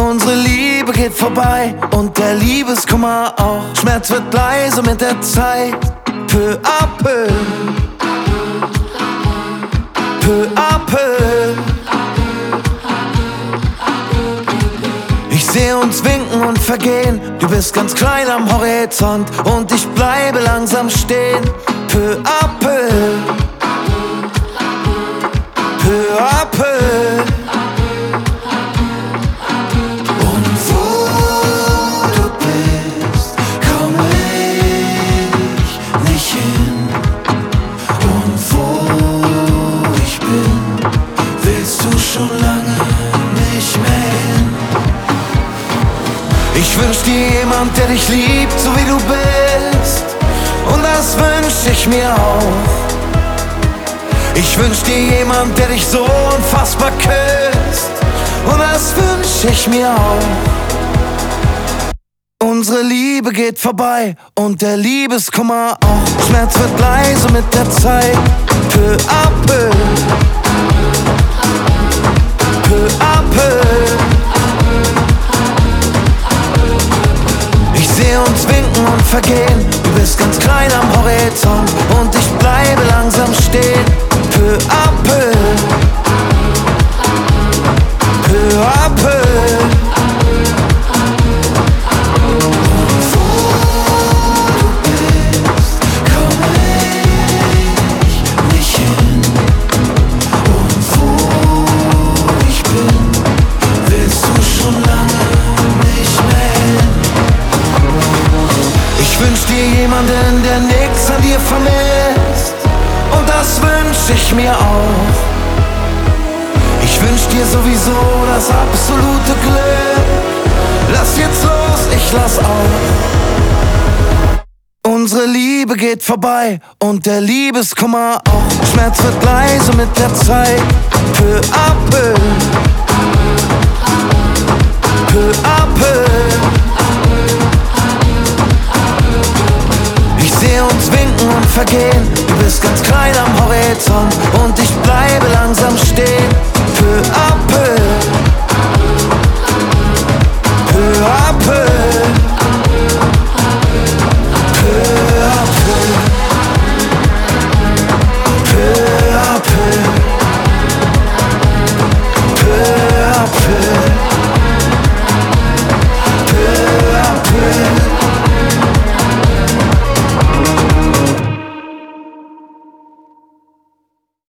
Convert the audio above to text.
Unsere Liebe geht vorbei und der Liebeskummer auch. Schmerz wird leise mit der Zeit, peu à peu, peu à peu. Ich sehe uns winken und vergehen, du bist ganz klein am Horizont und ich bleibe langsam stehen, peu à peu, peu à peu. Und wo du bist, komme ich nicht hin. Und wo ich bin, willst du schon lange nicht mehr hin. Ich wünsch dir jemand, der dich liebt, so wie du bist. Und das wünsch ich mir auch. Ich wünsch dir jemand, der dich so unfassbar küsst. Und das wünsch ich mir auch. Unsere Liebe geht vorbei und der Liebeskummer auch. Schmerz wird leise mit der Zeit, peu à peu, peu à peu. Ich sehe uns winken und vergehen, du bist ganz klein am Horizont und ich bleibe langsam stehen, peu à peu, peu à peu. Ich wünsch dir jemanden, der nix an dir vermisst. Und das wünsch ich mir auch. Ich wünsch dir sowieso das absolute Glück. Lass jetzt los, ich lass auf. Unsere Liebe geht vorbei und der Liebeskummer auch. Schmerz wird leise mit der Zeit, peu à peu.